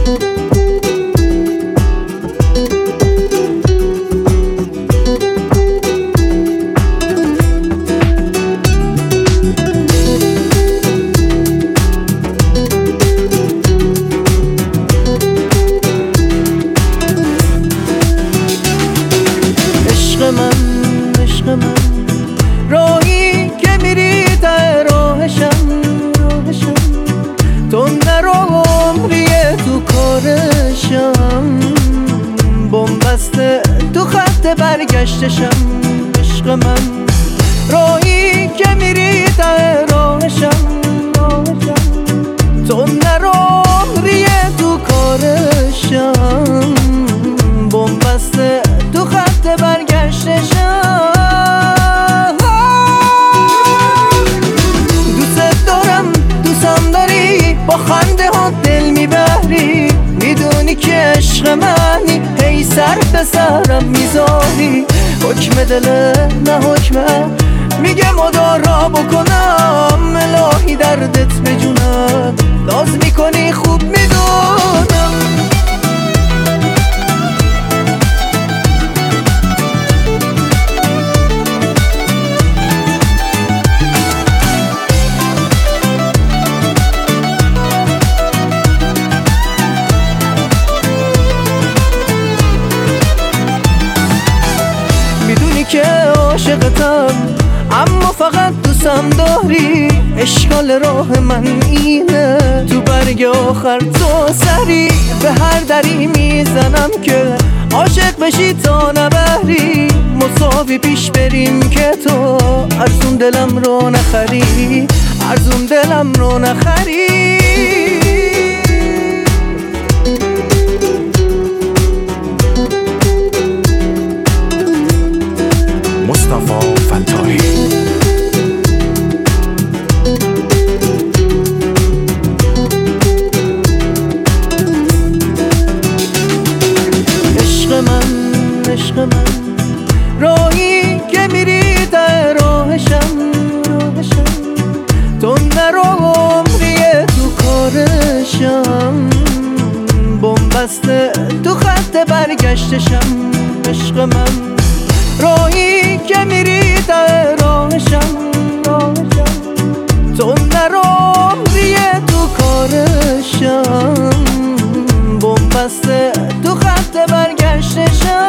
عشق من راهی که میری ته راهشم تو نرو عمریه تو کارشم بمبسته تو خط برگشتشم عشق من راهی که میری ته راهشم تو نرو عمریه تو کارشم بمبسته تو خط برگشتشم دوست دارم دوستم داری با خنده ها دل میبری میدونی که عشق منی هی سر به سرم میذاری حکم دل نه حکمه میگه مدارا بکنم الهی دردت به جونم ناز میکنی خوب میدونم که عاشقتم اما فقط دوستم داری اشکال راه من اینه تو برگ آخر تو سری به هر دری میزنم که عاشق بشی تا نبری مساوی پیش بریم که تو ارزون دلم رو نخری ارزون دلم رو نخری مصطفی فتاحی عشق من راهی که میری ته راهشم تو نرو عمریه تو کارشم بمبسته تو خط برگشتشم عشق من راهی که میری ته راهشم تو نرو عمریه تو کارشم بمبسته تو خط برگشتشم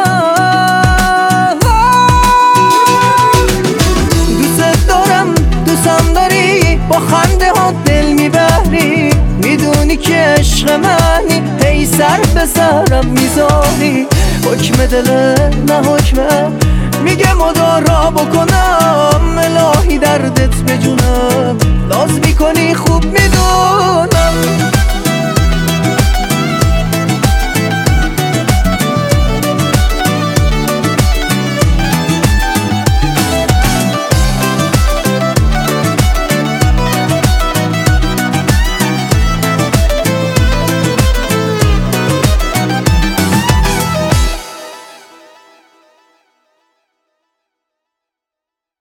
دوست دارم دوستم داری با خنده ها دل میبری میدونی که عشق منی هی سر به سرم میذاری حکم دل نه حکمه میگه مدارا بکنم الهی دردت به جونم ناز میکنی خوب